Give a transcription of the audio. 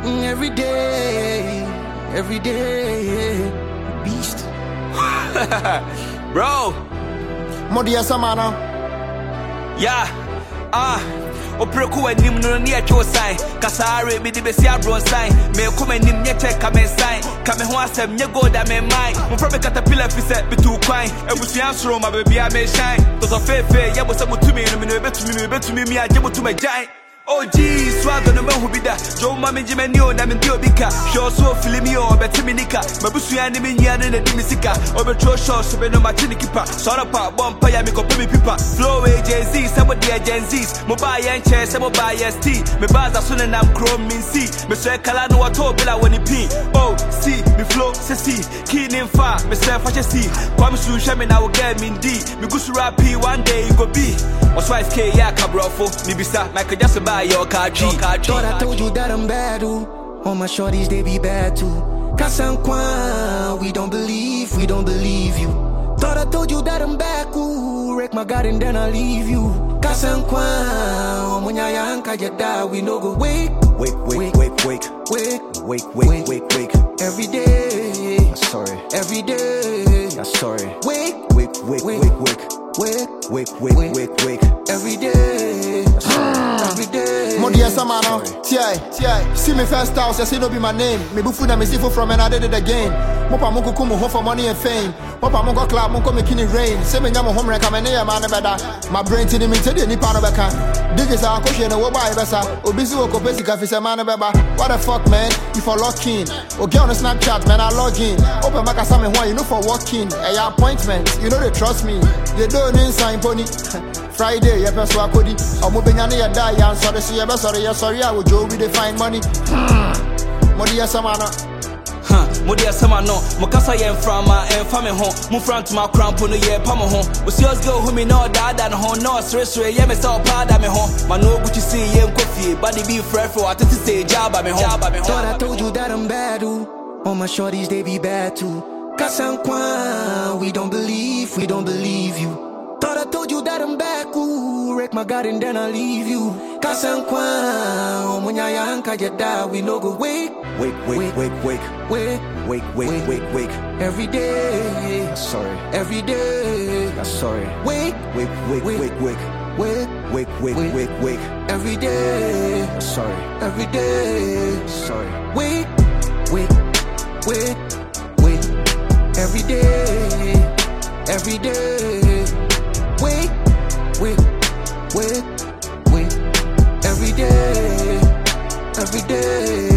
Every day, beast. Bro. Modia Samana. Yeah. Opreku enim no ne atwo sign kasare me de besia bron sign me come enim nye check come sign come ho asem nye gold am in mind mo from caterpillar fi se bitu kwan ebusuan soro ma baby am shine to so fefe ye bo se mutumi no me no betumi mi aje mutuma giant. Oh gee, swag no man who be that. Joe Mammy Jimmy o na me dio bika. Show so filimi o betiminika. Mabusuya ni me nya na dimisika. Obetro show so be no machine keeper. Sort of pa bomb ya me ko pemi pipa. Flow Jay-Z, somebody Gen Z's. Mobile yan chair, some mobile ST. Me baza so na am chrome min see. Me say kala no wato bila when pin. Oh, see, me flow see. Keen in far, me say fashion see. Come soon show me now get me D. Me go rap one day you go be. What's why K ya kabrofo. Me bisa Michael Jackson your car G. Thought I told you that I'm bad too. All my shorties they be bad too. Kasankwan, we don't believe you. Thought I told you that I'm bad cool. Wreck my God and then I leave you. Kasankwan, omunyaya anka jeda we no go wake. Every day. Sorry. Every day. Sorry. Wake. Every day. Every day. Modia Samana. T.I. See me first house, I say no be my name. Me bufu na me sifu from and I did it again. Mopa mungu kumu home for money and fame. Mopa mungu club mungu making it rain. Say me nyamo home reka me ne man better. My brain to the me tell you nipa no beka. Diggs are question no buy besa. Obizi woko basic afisa man beba. What the fuck man? You for locking. O get on Snapchat man I log in. Open maka same one you know for walking. Your appointment. You know they trust me. They don't sign pony. Friday, yeah, person I could. I'm moving on your die, and sorry, sorry, I would go with the fine money. Modia Samana. Modia Samano, Mokasa yen from my family home. Move front to my crown, puno ye pamo home. Was yours go who me know dad and home, no stress, yeah, me saw pad at me home. My no good to see yen coffee, body be fresh for what to say, job at me home. Thought I told you that I'm bad too. All my shorties they be bad too. Kasankwan, we don't believe you. Thought I told you that I'm back, ooh, wreck my God and then I leave you. Kasankwan, omunyaya anka jeda we no go wake. Every day. Sorry. Every day. Sorry. Wake. Every day. Sorry. Every day. Sorry. Wake. Every day. Every day. Wait. Every day.